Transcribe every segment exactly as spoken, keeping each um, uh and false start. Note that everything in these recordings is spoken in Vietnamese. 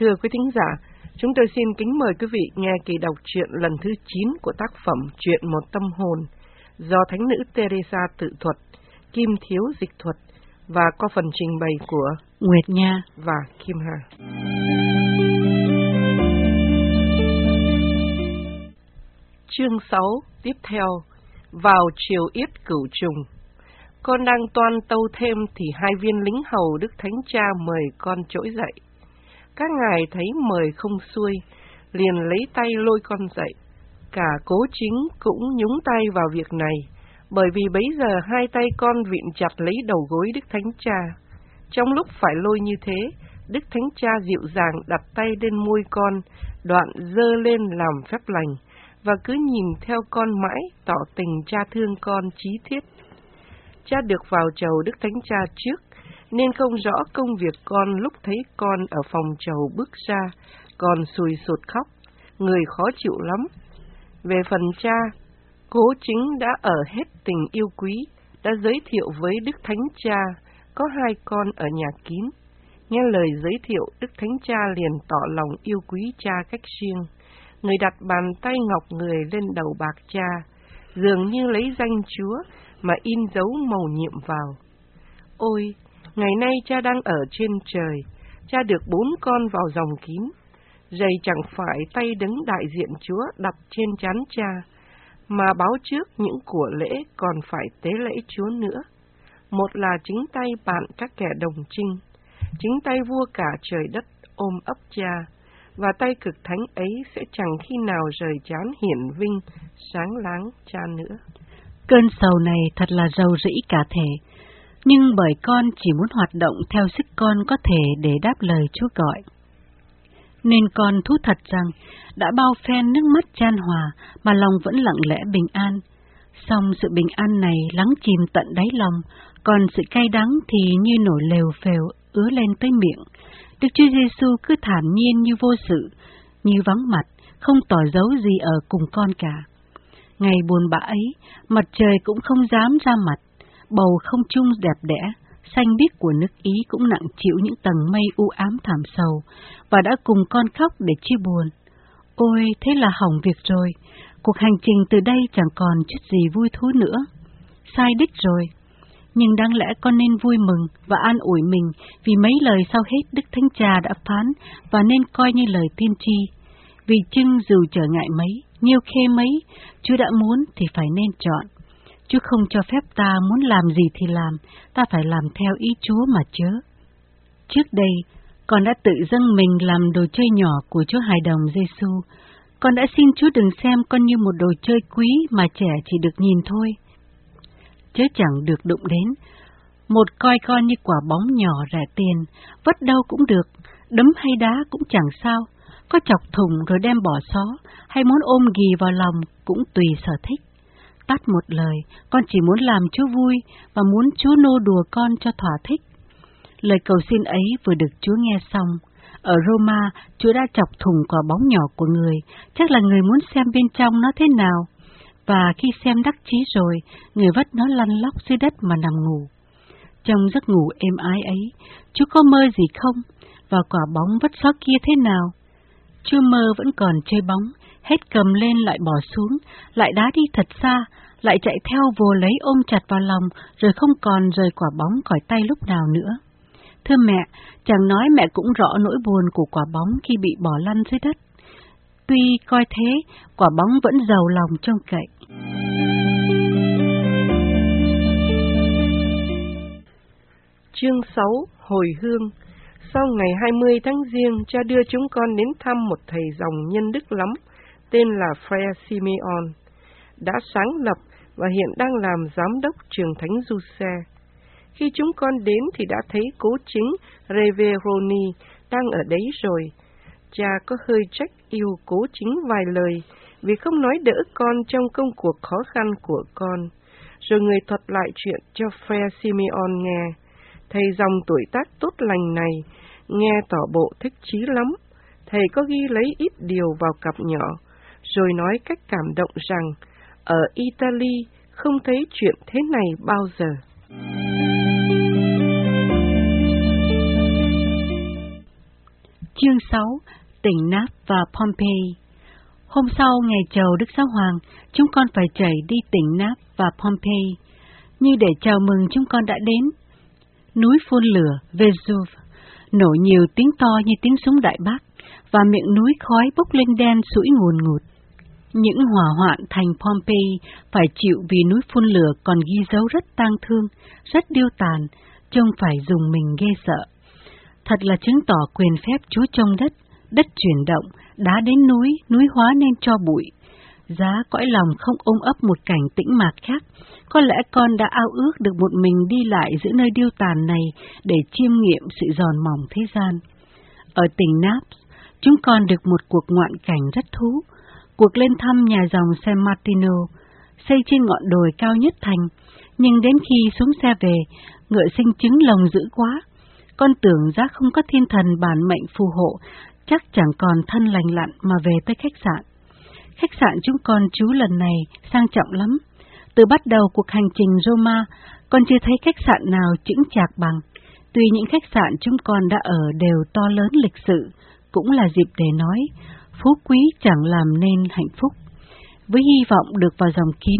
Thưa quý thính giả, chúng tôi xin kính mời quý vị nghe kỳ đọc truyện lần thứ chín của tác phẩm Chuyện một tâm hồn do Thánh nữ Teresa tự thuật, Kim Thiếu dịch thuật và có phần trình bày của Nguyệt Nha và Kim Hà. Chương sáu tiếp theo, vào triều yết cửu trùng. Con đang toan tâu thêm thì hai viên lính hầu Đức Thánh Cha mời con trỗi dậy. Các ngài thấy mời không xuôi, liền lấy tay lôi con dậy. Cả Cố Chính cũng nhúng tay vào việc này, bởi vì bấy giờ hai tay con vịn chặt lấy đầu gối Đức Thánh Cha. Trong lúc phải lôi như thế, Đức Thánh Cha dịu dàng đặt tay lên môi con, đoạn giơ lên làm phép lành, và cứ nhìn theo con mãi, tỏ tình cha thương con chí thiết. Cha được vào chầu Đức Thánh Cha trước, nên không rõ công việc con lúc thấy con ở phòng chầu bước ra, còn sùi sụt khóc, người khó chịu lắm. Về phần cha, Cố Chính đã ở hết tình yêu quý, đã giới thiệu với Đức Thánh Cha, có hai con ở nhà kín. Nghe lời giới thiệu, Đức Thánh Cha liền tỏ lòng yêu quý cha cách riêng. Người đặt bàn tay ngọc người lên đầu bạc cha, dường như lấy danh Chúa mà in dấu mầu nhiệm vào. Ôi, ngày nay cha đang ở trên trời, cha được bốn con vào dòng kín. Rầy chẳng phải tay đứng đại diện Chúa đặt trên trán cha, mà báo trước những của lễ còn phải tế lễ Chúa nữa. Một là chính tay bạn các kẻ đồng trinh, chính tay vua cả trời đất ôm ấp cha, và tay cực thánh ấy sẽ chẳng khi nào rời trán hiển vinh, sáng láng cha nữa. Cơn sầu này thật là rầu rĩ cả thể, nhưng bởi con chỉ muốn hoạt động theo sức con có thể để đáp lời Chúa gọi. Nên con thú thật rằng, đã bao phen nước mắt chan hòa mà lòng vẫn lặng lẽ bình an. Song sự bình an này lắng chìm tận đáy lòng, còn sự cay đắng thì như nổi lều phèo ứa lên tới miệng. Đức Chúa Giêsu cứ thản nhiên như vô sự, như vắng mặt, không tỏ dấu gì ở cùng con cả. Ngày buồn bã ấy, mặt trời cũng không dám ra mặt, bầu không trung đẹp đẽ, xanh biếc của nước Ý cũng nặng chịu những tầng mây u ám thảm sầu, và đã cùng con khóc để chia buồn. Ôi, thế là hỏng việc rồi, cuộc hành trình từ đây chẳng còn chút gì vui thú nữa. Sai đích rồi, nhưng đáng lẽ con nên vui mừng và an ủi mình vì mấy lời sau hết Đức Thánh Cha đã phán và nên coi như lời tiên tri. Vì chưng dù trở ngại mấy, nhiêu khê mấy, Chúa đã muốn thì phải nên chọn. Chúa không cho phép ta muốn làm gì thì làm, ta phải làm theo ý Chúa mà chớ. Trước đây, con đã tự dâng mình làm đồ chơi nhỏ của Chúa Hài Đồng Giêsu. Con đã xin Chúa đừng xem con như một đồ chơi quý mà trẻ chỉ được nhìn thôi, chớ chẳng được đụng đến. Một coi con như quả bóng nhỏ rẻ tiền, vất đâu cũng được, đấm hay đá cũng chẳng sao, có chọc thùng rồi đem bỏ xó, hay muốn ôm ghì vào lòng cũng tùy sở thích. Tắt một lời, con chỉ muốn làm Chúa vui và muốn Chúa nô đùa con cho thỏa thích. Lời cầu xin ấy vừa được Chúa nghe xong. Ở Roma, Chúa đã chọc thùng quả bóng nhỏ của người, chắc là người muốn xem bên trong nó thế nào. Và khi xem đắc chí rồi, người vất nó lăn lóc dưới đất mà nằm ngủ. Trong giấc ngủ êm ái ấy, Chúa có mơ gì không? Và quả bóng vất xó kia thế nào? Chúa mơ vẫn còn chơi bóng, hết cầm lên lại bỏ xuống, lại đá đi thật xa, lại chạy theo vồ lấy ôm chặt vào lòng, rồi không còn rời quả bóng khỏi tay lúc nào nữa. Thưa mẹ, chàng nói mẹ cũng rõ nỗi buồn của quả bóng khi bị bỏ lăn dưới đất. Tuy coi thế, quả bóng vẫn giàu lòng trông cậy. Chương sáu, hồi hương. Sau ngày hai mươi tháng Giêng, cha đưa chúng con đến thăm một thầy dòng nhân đức lắm, tên là Frère Simeon, đã sáng lập và hiện đang làm giám đốc trường Thánh Giuse. Khi chúng con đến thì đã thấy Cố Chính Reveroni đang ở đấy rồi. Cha có hơi trách yêu Cố Chính vài lời vì không nói đỡ con trong công cuộc khó khăn của con. Rồi người thuật lại chuyện cho Frère Simeon nghe. Thầy dòng tuổi tác tốt lành này nghe tỏ bộ thích chí lắm. Thầy có ghi lấy ít điều vào cặp nhỏ, rồi nói cách cảm động rằng ở Italy không thấy chuyện thế này bao giờ. Chương sáu. Tỉnh Náp và Pompeii. Hôm sau ngày chầu Đức Giáo Hoàng, chúng con phải chạy đi tỉnh Náp và Pompeii. Như để chào mừng chúng con đã đến. Núi phun lửa Vesuve nổ nhiều tiếng to như tiếng súng Đại Bác, và miệng núi khói bốc lên đen sủi ngùn ngụt. Những hỏa hoạn thành Pompeii phải chịu vì núi phun lửa còn ghi dấu rất tang thương, rất điêu tàn, trông phải dùng mình ghê sợ. Thật là chứng tỏ quyền phép Chúa trong đất, đất chuyển động, đá đến núi, núi hóa nên cho bụi. Giá cõi lòng không ôm ấp một cảnh tĩnh mạc khác, có lẽ con đã ao ước được một mình đi lại giữa nơi điêu tàn này để chiêm nghiệm sự giòn mỏng thế gian. Ở tỉnh Naples, chúng con được một cuộc ngoạn cảnh rất thú, cuộc lên thăm nhà dòng San Martino, xây trên ngọn đồi cao nhất thành, nhưng đến khi xuống xe về, ngựa sinh chứng lòng dữ quá. Con tưởng giá không có thiên thần bản mệnh phù hộ, chắc chẳng còn thân lành lặn mà về tới khách sạn. Khách sạn chúng con trú lần này sang trọng lắm. Từ bắt đầu cuộc hành trình Roma, con chưa thấy khách sạn nào chững chạc bằng. Tuy những khách sạn chúng con đã ở đều to lớn lịch sự, cũng là dịp để nói, phú quý chẳng làm nên hạnh phúc. Với hy vọng được vào dòng kín,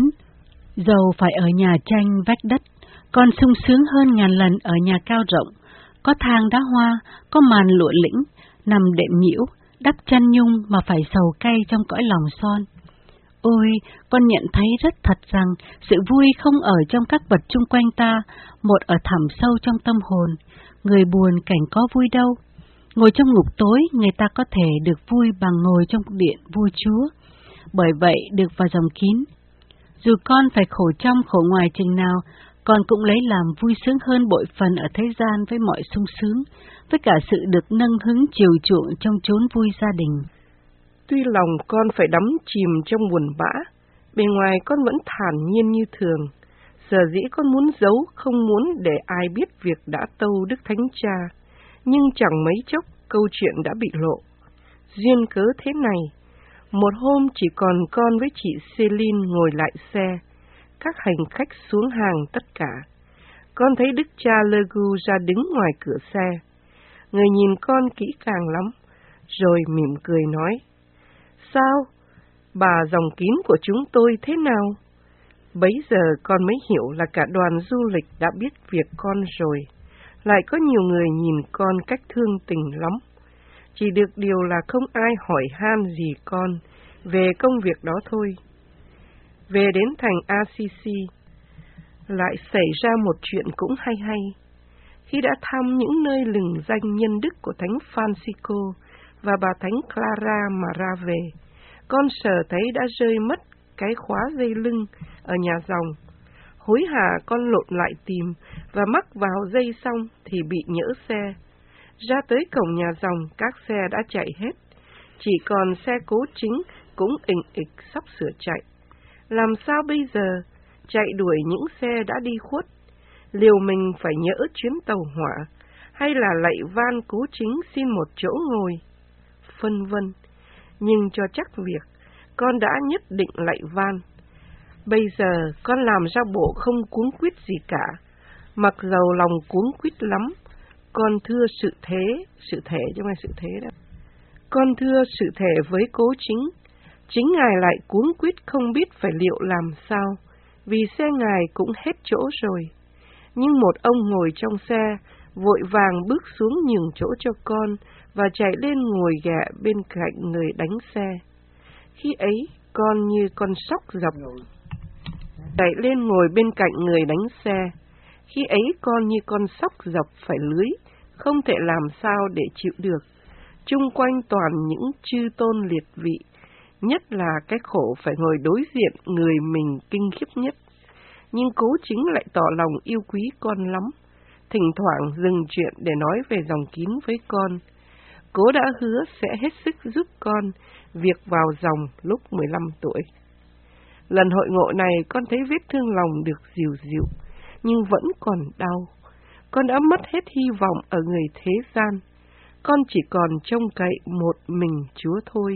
dầu phải ở nhà tranh vách đất, con sung sướng hơn ngàn lần ở nhà cao rộng, có thang đá hoa, có màn lụa lĩnh, nằm đệm nhiễu, đắp chăn nhung mà phải sầu cay trong cõi lòng son. Ôi, con nhận thấy rất thật rằng sự vui không ở trong các vật chung quanh ta, một ở thẳm sâu trong tâm hồn. Người buồn cảnh có vui đâu. Ngồi trong ngục tối, người ta có thể được vui bằng ngồi trong điện vua Chúa. Bởi vậy, được vào dòng kín. Dù con phải khổ trong khổ ngoài chừng nào, con cũng lấy làm vui sướng hơn bội phần ở thế gian với mọi sung sướng, với cả sự được nâng hứng chiều chuộng trong chốn vui gia đình. Tuy lòng con phải đắm chìm trong buồn bã, bề ngoài con vẫn thản nhiên như thường. Sở dĩ con muốn giấu, không muốn để ai biết việc đã tâu Đức Thánh Cha, nhưng chẳng mấy chốc câu chuyện đã bị lộ. Duyên cớ thế này, một hôm chỉ còn con với chị Céline ngồi lại xe, các hành khách xuống hàng tất cả. Con thấy Đức Cha Legu ra đứng ngoài cửa xe. Người nhìn con kỹ càng lắm, rồi mỉm cười nói, sao? Bà dòng kín của chúng tôi thế nào? Bấy giờ con mới hiểu là cả đoàn du lịch đã biết việc con rồi. Lại có nhiều người nhìn con cách thương tình lắm. Chỉ được điều là không ai hỏi han gì con về công việc đó thôi. Về đến thành Assisi, lại xảy ra một chuyện cũng hay hay. Khi đã thăm những nơi lừng danh nhân đức của Thánh Francisco và bà Thánh Clara mà ra về, con sờ thấy đã rơi mất cái khóa dây lưng ở nhà dòng. Hối hả con lộn lại tìm và mắc vào dây xong thì bị nhỡ xe. Ra tới cổng nhà dòng, các xe đã chạy hết, chỉ còn xe cố chính cũng ình ịch sắp sửa chạy. Làm sao bây giờ? Chạy đuổi những xe đã đi khuất, liều mình phải nhỡ chuyến tàu hỏa, hay là lạy van cố chính xin một chỗ ngồi, phân vân. Nhưng cho chắc việc, con đã nhất định lạy van. Bây giờ con làm ra bộ không cuống quýt gì cả, mặc dầu lòng cuống quýt lắm. Con thưa sự thế, sự thể chứ không phải sự thế đó. Con thưa sự thể với cố chính, chính ngài lại cuống quýt không biết phải liệu làm sao, vì xe ngài cũng hết chỗ rồi. Nhưng một ông ngồi trong xe, vội vàng bước xuống nhường chỗ cho con, và chạy lên ngồi ghẹ bên cạnh người đánh xe. Khi ấy, con như con sóc dọc, chạy lên ngồi bên cạnh người đánh xe. Khi ấy, con như con sóc dọc phải lưới, không thể làm sao để chịu được. Chung quanh toàn những chư tôn liệt vị, nhất là cái khổ phải ngồi đối diện người mình kinh khiếp nhất. Nhưng cố chính lại tỏ lòng yêu quý con lắm, thỉnh thoảng dừng chuyện để nói về dòng kín với con. Cố đã hứa sẽ hết sức giúp con việc vào dòng lúc mười lăm tuổi. Lần hội ngộ này con thấy vết thương lòng được dịu dịu, nhưng vẫn còn đau. Con đã mất hết hy vọng ở người thế gian. Con chỉ còn trông cậy một mình Chúa thôi.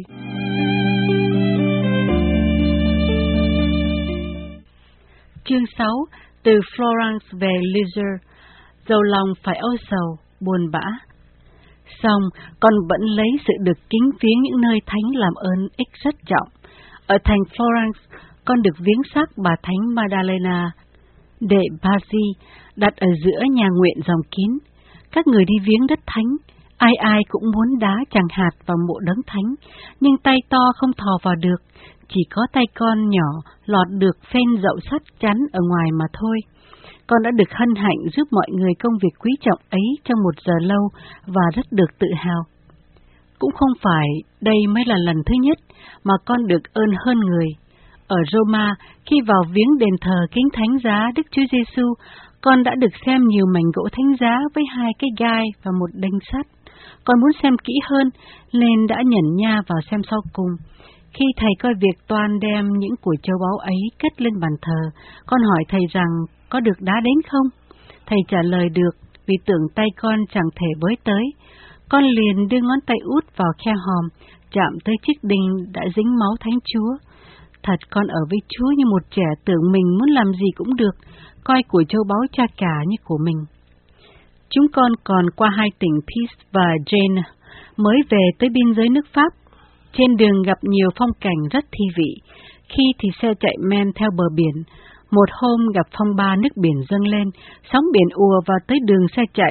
Chương sáu. Từ Florence về Lisieux, dầu lòng phải âu sầu, buồn bã. Xong, con vẫn lấy sự được kính viếng những nơi thánh làm ơn ích rất trọng. Ở thành Florence, con được viếng xác bà Thánh Madalena de Pazzi đặt ở giữa nhà nguyện dòng kín. Các người đi viếng đất thánh, ai ai cũng muốn đá chàng hạt vào mộ đấng thánh, nhưng tay to không thò vào được, chỉ có tay con nhỏ lọt được phên dậu sắt chắn ở ngoài mà thôi. Con đã được hân hạnh giúp mọi người công việc quý trọng ấy trong một giờ lâu và rất được tự hào. Cũng không phải đây mới là lần thứ nhất mà con được ơn hơn người. Ở Roma, khi vào viếng đền thờ kính thánh giá Đức Chúa Giêsu, con đã được xem nhiều mảnh gỗ thánh giá với hai cái gai và một đinh sắt. Con muốn xem kỹ hơn, nên đã nhẩn nha vào xem sau cùng. Khi thầy coi việc toan đem những của châu báu ấy cất lên bàn thờ, con hỏi thầy rằng có được đá đến không? Thầy trả lời được, vì tưởng tay con chẳng thể với tới. Con liền đưa ngón tay út vào khe hòm, chạm tới chiếc đinh đã dính máu Thánh Chúa. Thật con ở với Chúa như một trẻ tưởng mình muốn làm gì cũng được, coi của châu báu cha cả như của mình. Chúng con còn qua hai tỉnh Pise và Gênes, mới về tới biên giới nước Pháp. Trên đường gặp nhiều phong cảnh rất thi vị, khi thì xe chạy men theo bờ biển. Một hôm gặp phong ba nước biển dâng lên, sóng biển ùa vào tới đường xe chạy,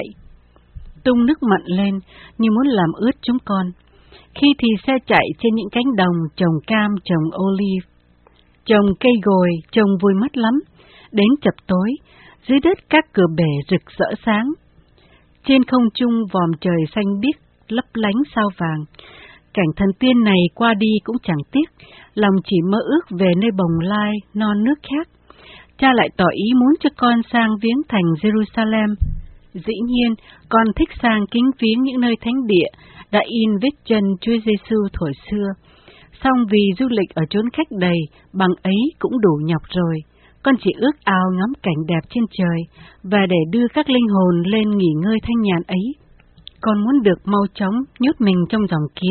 tung nước mặn lên như muốn làm ướt chúng con. Khi thì xe chạy trên những cánh đồng trồng cam, trồng olive, trồng cây gồi, trông vui mắt lắm. Đến chập tối, dưới đất các cửa bể rực rỡ sáng. Trên không trung vòm trời xanh biếc lấp lánh sao vàng. Cảnh thần tiên này qua đi cũng chẳng tiếc, lòng chỉ mơ ước về nơi bồng lai, non nước khác. Cha lại tỏ ý muốn cho con sang viếng thành Jerusalem. Dĩ nhiên, con thích sang kính viếng những nơi thánh địa đã in vết chân Chúa Giêsu thuở xưa. Song vì du lịch ở chốn khách đầy, bằng ấy cũng đủ nhọc rồi. Con chỉ ước ao ngắm cảnh đẹp trên trời, và để đưa các linh hồn lên nghỉ ngơi thanh nhàn ấy. Con muốn được mau chóng nhốt mình trong dòng kín.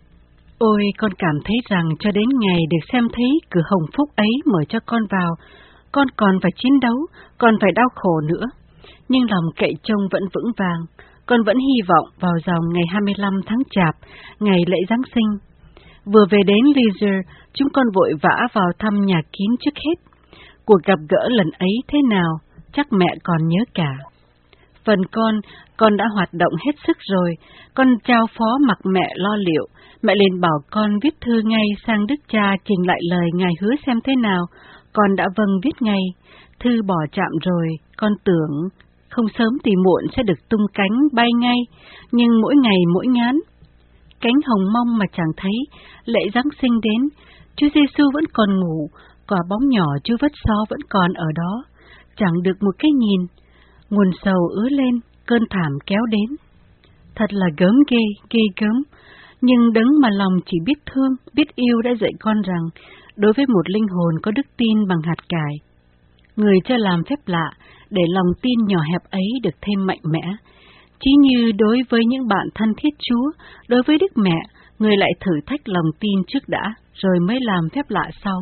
Ôi, con cảm thấy rằng cho đến ngày được xem thấy cửa hồng phúc ấy mở cho con vào, con còn phải chiến đấu, còn phải đau khổ nữa. Nhưng lòng cậy trông vẫn vững vàng, con vẫn hy vọng vào dòng ngày hai mươi lăm tháng Chạp, ngày lễ Giáng sinh. Vừa về đến Lisieux, chúng con vội vã vào thăm nhà kín trước hết. Cuộc gặp gỡ lần ấy thế nào, chắc mẹ còn nhớ cả. Phần con, con đã hoạt động hết sức rồi, con trao phó mặc mẹ lo liệu, mẹ liền bảo con viết thư ngay sang Đức Cha trình lại lời Ngài hứa xem thế nào, con đã vâng viết ngay. Thư bỏ chạm rồi, con tưởng không sớm thì muộn sẽ được tung cánh bay ngay, nhưng mỗi ngày mỗi ngán. Cánh hồng mong mà chẳng thấy, lễ Giáng sinh đến, Chúa Giêsu vẫn còn ngủ, quả bóng nhỏ Chúa Vất Xó vẫn còn ở đó, chẳng được một cái nhìn. Nguồn sầu ứa lên, cơn thảm kéo đến. Thật là gớm ghê, ghê gớm, nhưng đấng mà lòng chỉ biết thương, biết yêu đã dạy con rằng, đối với một linh hồn có đức tin bằng hạt cải, người cho làm phép lạ, để lòng tin nhỏ hẹp ấy được thêm mạnh mẽ. Chỉ như đối với những bạn thân thiết Chúa, đối với Đức Mẹ, người lại thử thách lòng tin trước đã, rồi mới làm phép lạ sau.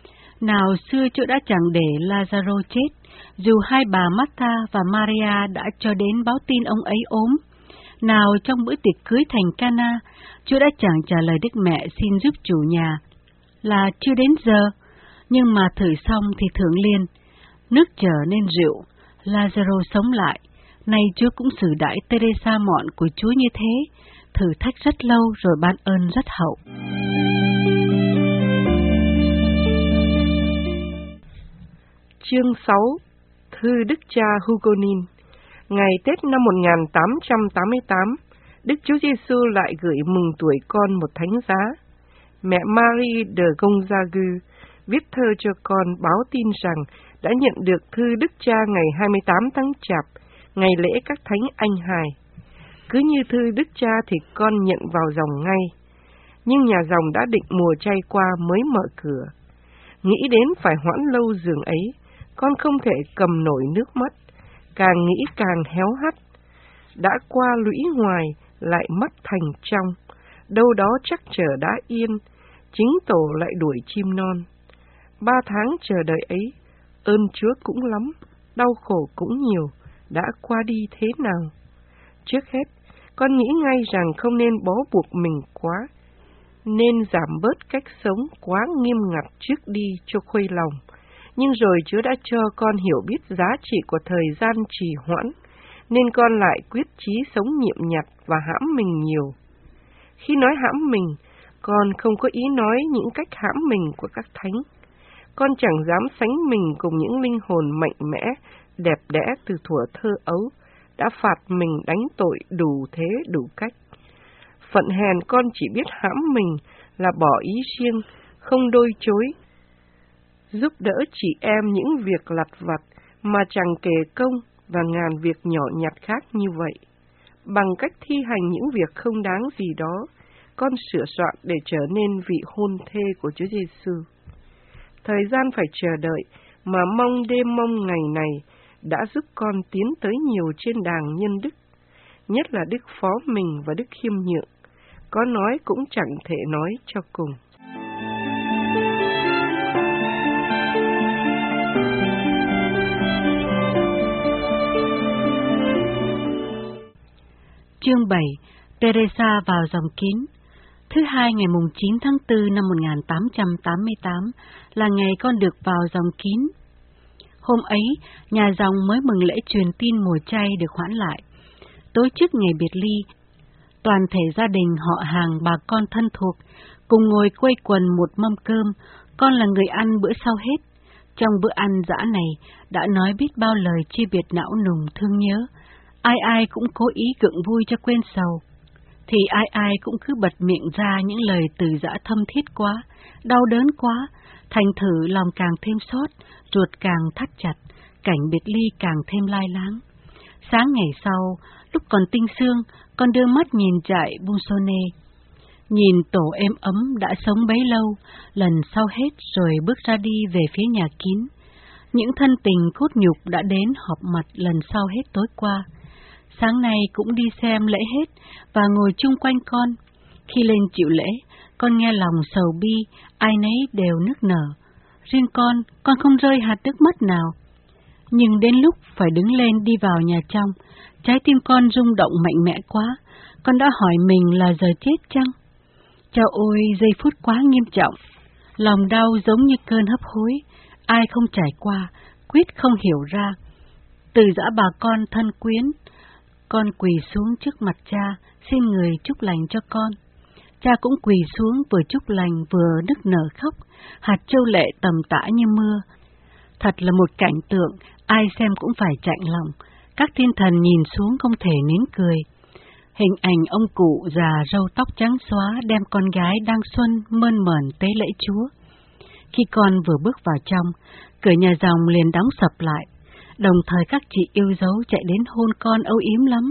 Nào xưa Chúa đã chẳng để Lazaro chết, dù hai bà Martha và Maria đã cho đến báo tin ông ấy ốm. Nào trong bữa tiệc cưới thành Cana, Chúa đã chẳng trả lời Đức Mẹ xin giúp chủ nhà là chưa đến giờ, nhưng mà thử xong thì thưởng liền. Nước trở nên rượu, Lazaro sống lại. Nay Chúa cũng xử đãi Teresa mọn của Chúa như thế, thử thách rất lâu rồi ban ơn rất hậu. Chương sáu. Thư Đức Cha Hugonin. Ngày Tết năm một nghìn tám trăm tám mươi tám, Đức Chúa Giêsu lại gửi mừng tuổi con một thánh giá. Mẹ Marie de Gonzague viết thơ cho con báo tin rằng đã nhận được thư Đức Cha ngày hai mươi tám tháng Chạp, ngày lễ các thánh anh hài. Cứ như thư Đức Cha thì con nhận vào dòng ngay, nhưng nhà dòng đã định mùa chay qua mới mở cửa. Nghĩ đến phải hoãn lâu giường ấy, con không thể cầm nổi nước mắt, càng nghĩ càng héo hắt. Đã qua lũy ngoài, lại mất thành trong, đâu đó chắc chờ đã yên, chính tổ lại đuổi chim non. Ba tháng chờ đợi ấy, ơn Chúa cũng lắm, đau khổ cũng nhiều, đã qua đi thế nào. Trước hết, con nghĩ ngay rằng không nên bó buộc mình quá, nên giảm bớt cách sống quá nghiêm ngặt trước đi cho khuây lòng. Nhưng rồi Chúa đã cho con hiểu biết giá trị của thời gian trì hoãn, nên con lại quyết chí sống nhiệm nhặt và hãm mình nhiều. Khi nói hãm mình, con không có ý nói những cách hãm mình của các thánh. Con chẳng dám sánh mình cùng những linh hồn mạnh mẽ, đẹp đẽ từ thuở thơ ấu, đã phạt mình đánh tội đủ thế đủ cách. Phận hèn con chỉ biết hãm mình là bỏ ý riêng, không đôi chối, giúp đỡ chị em những việc lặt vặt mà chẳng kể công và ngàn việc nhỏ nhặt khác như vậy. Bằng cách thi hành những việc không đáng gì đó, con sửa soạn để trở nên vị hôn thê của Chúa Giêsu. Thời gian phải chờ đợi mà mong đêm mong ngày này đã giúp con tiến tới nhiều trên đàng nhân đức, nhất là đức phó mình và đức khiêm nhượng, có nói cũng chẳng thể nói cho cùng. Chương bảy. Teresa vào dòng kín. Thứ hai ngày mùng chín tháng tư năm một nghìn tám trăm tám mươi tám là ngày con được vào dòng kín. Hôm ấy, nhà dòng mới mừng lễ truyền tin mùa chay được hoãn lại. Tối trước ngày biệt ly, toàn thể gia đình họ hàng bà con thân thuộc cùng ngồi quây quần một mâm cơm. Con là người ăn bữa sau hết. Trong bữa ăn dã này đã nói biết bao lời chia biệt não nùng thương nhớ. Ai ai cũng cố ý gượng vui cho quên sầu, thì ai ai cũng cứ bật miệng ra những lời từ giã thâm thiết quá, đau đớn quá, thành thử lòng càng thêm xót, ruột càng thắt chặt, cảnh biệt ly càng thêm lai láng. Sáng ngày sau, lúc còn tinh sương, con đưa mắt nhìn trại Busone, nhìn tổ êm ấm đã sống bấy lâu, lần sau hết rồi bước ra đi về phía nhà kín. Những thân tình cốt nhục đã đến họp mặt lần sau hết tối qua. Sáng nay cũng đi xem lễ hết và ngồi chung quanh con. Khi lên chịu lễ, con nghe lòng sầu bi, ai nấy đều nức nở. Riêng con, con không rơi hạt nước mắt nào. Nhưng đến lúc phải đứng lên đi vào nhà trong, trái tim con rung động mạnh mẽ quá. Con đã hỏi mình là giờ chết chăng? Chao ôi, giây phút quá nghiêm trọng. Lòng đau giống như cơn hấp hối. Ai không trải qua, quyết không hiểu ra. Từ giã bà con thân quyến, con quỳ xuống trước mặt cha, xin người chúc lành cho con. Cha cũng quỳ xuống vừa chúc lành vừa nức nở khóc, hạt châu lệ tầm tã như mưa. Thật là một cảnh tượng, ai xem cũng phải chạnh lòng. Các thiên thần nhìn xuống không thể nín cười. Hình ảnh ông cụ già râu tóc trắng xóa đem con gái đang xuân mơn mởn tế lễ Chúa. Khi con vừa bước vào trong, cửa nhà dòng liền đóng sập lại. Đồng thời các chị yêu dấu chạy đến hôn con âu yếm lắm.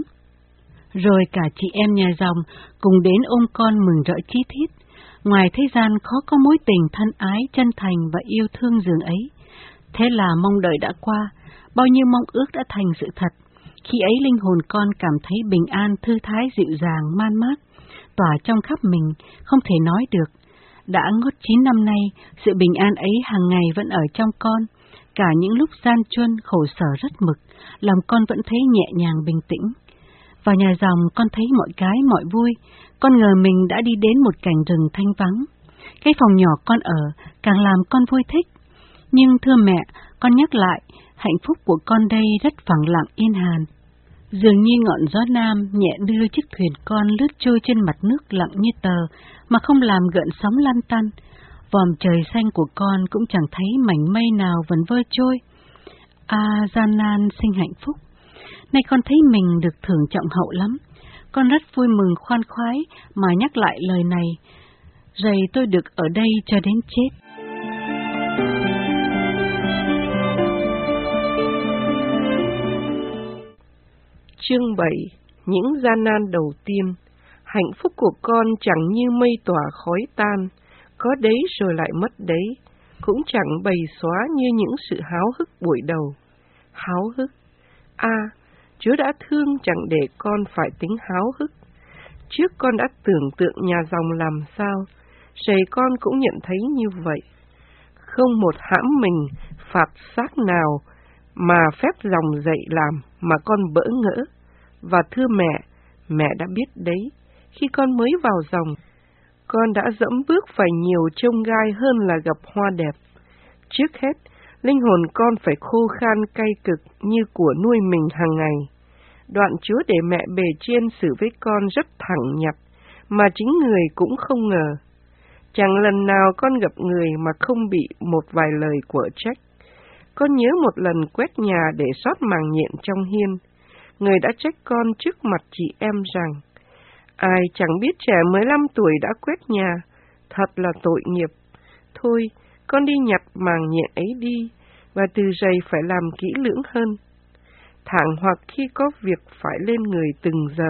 Rồi cả chị em nhà dòng cùng đến ôm con mừng rỡ chí thít. Ngoài thế gian khó có mối tình thân ái, chân thành và yêu thương dường ấy. Thế là mong đợi đã qua, bao nhiêu mong ước đã thành sự thật. Khi ấy linh hồn con cảm thấy bình an, thư thái, dịu dàng, man mát, tỏa trong khắp mình, không thể nói được. Đã ngót chín năm nay, sự bình an ấy hàng ngày vẫn ở trong con. Cả những lúc gian truân khổ sở rất mực, lòng con vẫn thấy nhẹ nhàng bình tĩnh. Vào nhà dòng con thấy mọi cái mọi vui, con ngờ mình đã đi đến một cảnh rừng thanh vắng. Cái phòng nhỏ con ở càng làm con vui thích. Nhưng thưa mẹ, con nhắc lại, hạnh phúc của con đây rất phẳng lặng yên hàn. Dường như ngọn gió nam nhẹ đưa chiếc thuyền con lướt trôi trên mặt nước lặng như tờ, mà không làm gợn sóng lăn tăn. Vòm trời xanh của con cũng chẳng thấy mảnh mây nào vần vơ trôi. À, gian nan sinh hạnh phúc. Nay con thấy mình được thưởng trọng hậu lắm. Con rất vui mừng khoan khoái mà nhắc lại lời này. Rầy tôi được ở đây cho đến chết. Chương bảy. Những gian nan đầu tiên. Hạnh phúc của con chẳng như mây tỏa khói tan, có đấy rồi lại mất đấy, cũng chẳng bầy xóa như những sự háo hức buổi đầu. Háo hức? À, Chúa đã thương chẳng để con phải tính háo hức. Trước con đã tưởng tượng nhà dòng làm sao, rầy con cũng nhận thấy như vậy. Không một hãm mình, phạt xác nào mà phép dòng dạy làm mà con bỡ ngỡ. Và thưa mẹ, Mẹ đã biết đấy, khi con mới vào dòng, con đã dẫm bước phải nhiều chông gai hơn là gặp hoa đẹp. Trước hết, linh hồn con phải khô khan cay cực như của nuôi mình hàng ngày. Đoạn Chúa để mẹ bề trên xử với con rất thẳng nhặt, mà chính người cũng không ngờ. Chẳng lần nào con gặp người mà không bị một vài lời quở trách. Con nhớ một lần quét nhà để sót màng nhện trong hiên. Người đã trách con trước mặt chị em rằng, ai chẳng biết trẻ mười lăm tuổi đã quét nhà, thật là tội nghiệp. Thôi, con đi nhặt màng nhện ấy đi, và từ giày phải làm kỹ lưỡng hơn. Thẳng hoặc khi có việc phải lên người từng giờ,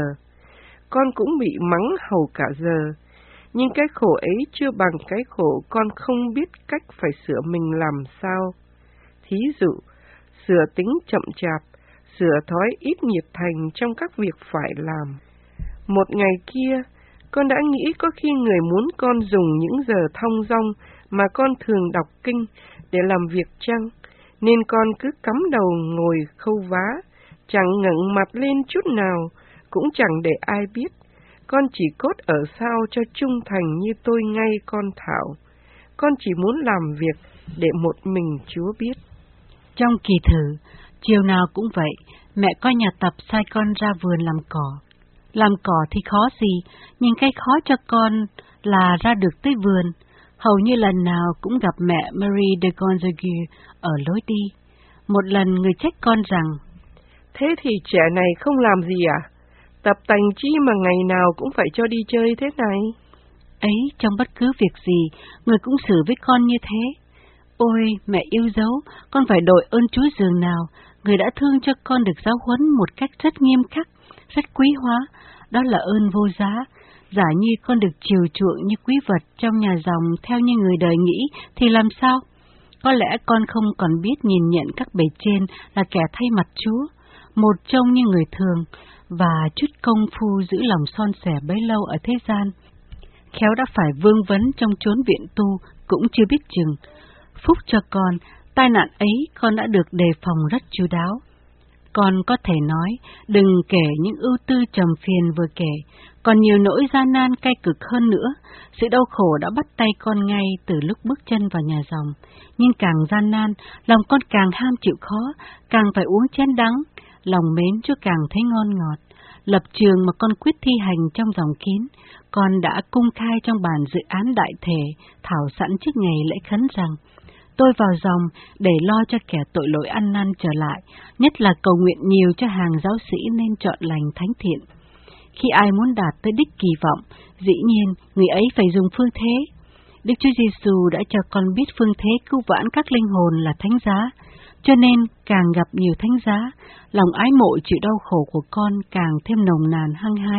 con cũng bị mắng hầu cả giờ, nhưng cái khổ ấy chưa bằng cái khổ con không biết cách phải sửa mình làm sao. Thí dụ, sửa tính chậm chạp, sửa thói ít nhiệt thành trong các việc phải làm. Một ngày kia, con đã nghĩ có khi người muốn con dùng những giờ thong dong mà con thường đọc kinh để làm việc chăng, nên con cứ cắm đầu ngồi khâu vá, chẳng ngẩng mặt lên chút nào, cũng chẳng để ai biết. Con chỉ cốt ở sao cho trung thành như tôi ngay con Thảo. Con chỉ muốn làm việc để một mình Chúa biết. Trong kỳ thử, chiều nào cũng vậy, mẹ coi nhà tập sai con ra vườn làm cỏ. Làm cỏ thì khó gì, nhưng cái khó cho con là ra được tới vườn. Hầu như lần nào cũng gặp mẹ Marie de Gonzague ở lối đi. Một lần người trách con rằng, thế thì trẻ này không làm gì à? Tập tành chi mà ngày nào cũng phải cho đi chơi thế này? Ấy, trong bất cứ việc gì, người cũng xử với con như thế. Ôi, mẹ yêu dấu, con phải đội ơn Chúa dường nào, người đã thương cho con được giáo huấn một cách rất nghiêm khắc, rất quý hóa, đó là ơn vô giá. Giả như con được chiều chuộng như quý vật trong nhà dòng theo như người đời nghĩ, thì làm sao? Có lẽ con không còn biết nhìn nhận các bề trên là kẻ thay mặt Chúa, một trông như người thường, và chút công phu giữ lòng son sẻ bấy lâu ở thế gian. Khéo đã phải vương vấn trong chốn viện tu, cũng chưa biết chừng. Phúc cho con, tai nạn ấy con đã được đề phòng rất chu đáo. Con có thể nói, đừng kể những ưu tư trầm phiền vừa kể, còn nhiều nỗi gian nan cay cực hơn nữa. Sự đau khổ đã bắt tay con ngay từ lúc bước chân vào nhà dòng, nhưng càng gian nan, lòng con càng ham chịu khó, càng phải uống chén đắng, lòng mến Chúa càng thấy ngon ngọt. Lập trường mà con quyết thi hành trong dòng kín, con đã cung khai trong bản dự án đại thể, thảo sẵn trước ngày lễ khấn rằng, tôi vào dòng để lo cho kẻ tội lỗi ăn năn trở lại, nhất là cầu nguyện nhiều cho hàng giáo sĩ nên trọn lành thánh thiện. Khi ai muốn đạt tới đích kỳ vọng, dĩ nhiên người ấy phải dùng phương thế. Đức Chúa Giêsu đã cho con biết phương thế cứu vãn các linh hồn là thánh giá, cho nên càng gặp nhiều thánh giá, lòng ái mộ chịu đau khổ của con càng thêm nồng nàn hăng hái.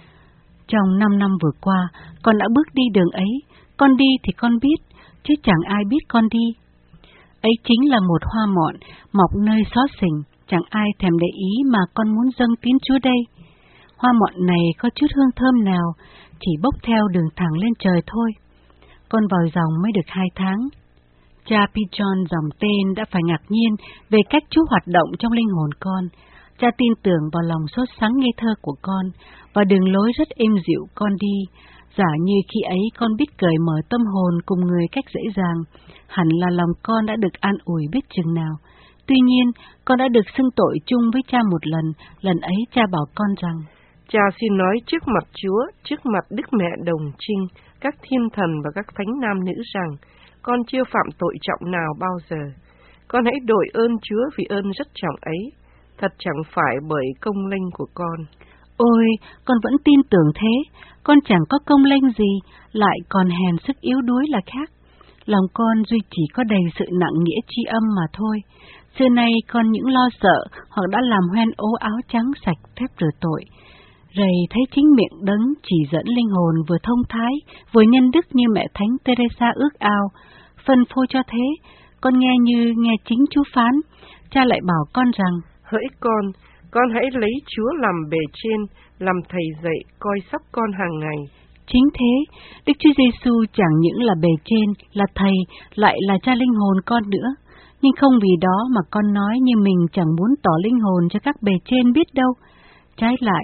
Trong năm năm vừa qua, con đã bước đi đường ấy, con đi thì con biết, chứ chẳng ai biết con đi. Ấy chính là một hoa mọn, mọc nơi xó xỉnh, chẳng ai thèm để ý mà con muốn dâng tín Chúa đây. Hoa mọn này có chút hương thơm nào, chỉ bốc theo đường thẳng lên trời thôi. Con vào dòng mới được hai tháng. Cha Pichon dòng tên đã phải ngạc nhiên về cách Chúa hoạt động trong linh hồn con. Cha tin tưởng vào lòng sốt sắng ngây thơ của con, và đường lối rất êm dịu con đi. Giả như khi ấy con biết cởi mở tâm hồn cùng người cách dễ dàng, hẳn là lòng con đã được an ủi biết chừng nào. Tuy nhiên, con đã được xưng tội chung với cha một lần, lần ấy cha bảo con rằng, cha xin nói trước mặt Chúa, trước mặt Đức Mẹ Đồng Trinh, các thiên thần và các thánh nam nữ rằng, con chưa phạm tội trọng nào bao giờ. Con hãy đội ơn Chúa vì ơn rất trọng ấy, thật chẳng phải bởi công lênh của con. Ôi, con vẫn tin tưởng thế, con chẳng có công lênh gì, lại còn hèn sức yếu đuối là khác. Lòng con duy chỉ có đầy sự nặng nghĩa tri âm mà thôi. Xưa nay con những lo sợ hoặc đã làm hoen ố áo trắng sạch phép rửa tội. Rầy thấy chính miệng đấng chỉ dẫn linh hồn vừa thông thái, vừa nhân đức như mẹ Thánh Teresa ước ao. Phân phô cho thế, con nghe như nghe chính Chúa phán. Cha lại bảo con rằng, hỡi con, con hãy lấy Chúa làm bề trên, làm thầy dạy, coi sóc con hàng ngày. Chính thế, Đức Chúa Giêsu chẳng những là bề trên, là thầy, lại là cha linh hồn con nữa. Nhưng không vì đó mà con nói như mình chẳng muốn tỏ linh hồn cho các bề trên biết đâu. Trái lại,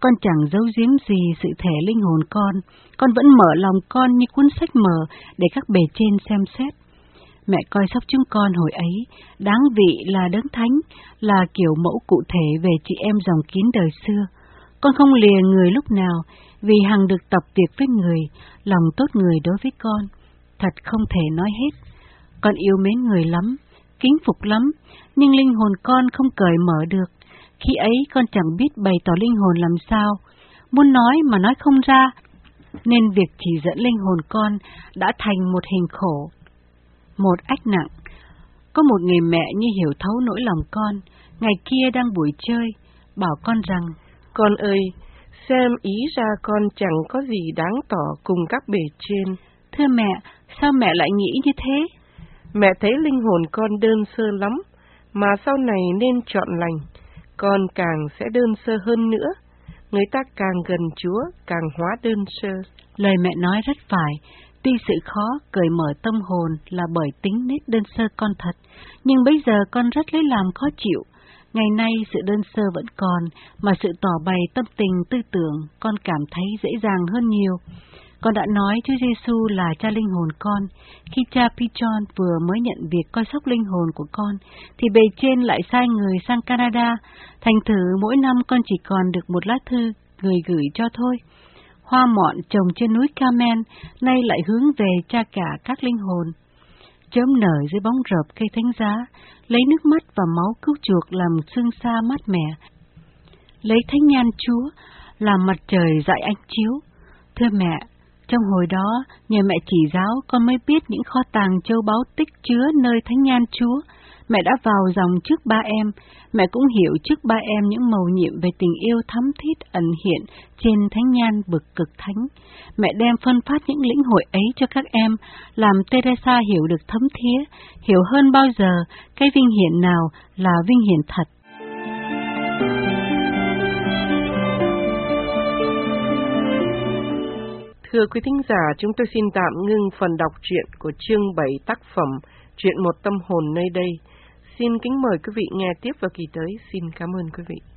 Con chẳng giấu giếm gì sự thể linh hồn con, con vẫn mở lòng con như cuốn sách mở để các bề trên xem xét. Mẹ coi sóc chúng con hồi ấy, đáng vị là đấng thánh, là kiểu mẫu cụ thể về chị em dòng kín đời xưa. Con không lìa người lúc nào, vì hằng được tập việc với người, lòng tốt người đối với con. Thật không thể nói hết. Con yêu mến người lắm, kính phục lắm, nhưng linh hồn con không cởi mở được. Khi ấy con chẳng biết bày tỏ linh hồn làm sao, muốn nói mà nói không ra, nên việc chỉ dẫn linh hồn con đã thành một hình khổ, một ách nặng. Có một người mẹ như hiểu thấu nỗi lòng con, ngày kia đang buổi chơi, bảo con rằng: Con ơi, xem ý ra con chẳng có gì đáng tỏ cùng các bề trên. Thưa mẹ, sao mẹ lại nghĩ như thế? Mẹ thấy linh hồn con đơn sơ lắm, mà sau này nên chọn lành, con càng sẽ đơn sơ hơn nữa. Người ta càng gần Chúa, càng hóa đơn sơ. Lời mẹ nói rất phải. Tuy sự khó cởi mở tâm hồn là bởi tính nết đơn sơ con thật, nhưng bây giờ con rất lấy làm khó chịu. Ngày nay sự đơn sơ vẫn còn, mà sự tỏ bày tâm tình tư tưởng con cảm thấy dễ dàng hơn nhiều. Con đã nói Chúa Giêsu là cha linh hồn con. Khi cha Pichon vừa mới nhận việc coi sóc linh hồn của con, thì bề trên lại sai người sang Canada. Thành thử mỗi năm con chỉ còn được một lá thư người gửi cho thôi. Hoa mọn trồng trên núi Carmen nay lại hướng về cha cả các linh hồn. Chớm nở dưới bóng rợp cây thánh giá, lấy nước mắt và máu cứu chuộc làm sương sa mát mẻ. Lấy thánh nhan Chúa làm mặt trời dạy ánh chiếu. Thưa mẹ, trong hồi đó, nhờ mẹ chỉ giáo con mới biết những kho tàng châu báu tích chứa nơi thánh nhan Chúa. Mẹ đã vào dòng trước ba em, mẹ cũng hiểu trước ba em những mầu nhiệm về tình yêu thắm thiết ẩn hiện trên thánh nhan bực cực thánh. Mẹ đem phân phát những lĩnh hội ấy cho các em, làm Teresa hiểu được thấm thía, hiểu hơn bao giờ cái vinh hiển nào là vinh hiển thật. Thưa quý thính giả, chúng tôi xin tạm ngưng phần đọc truyện của chương bảy tác phẩm Chuyện một tâm hồn nơi đây. Xin kính mời quý vị nghe tiếp vào kỳ tới. Xin cảm ơn quý vị.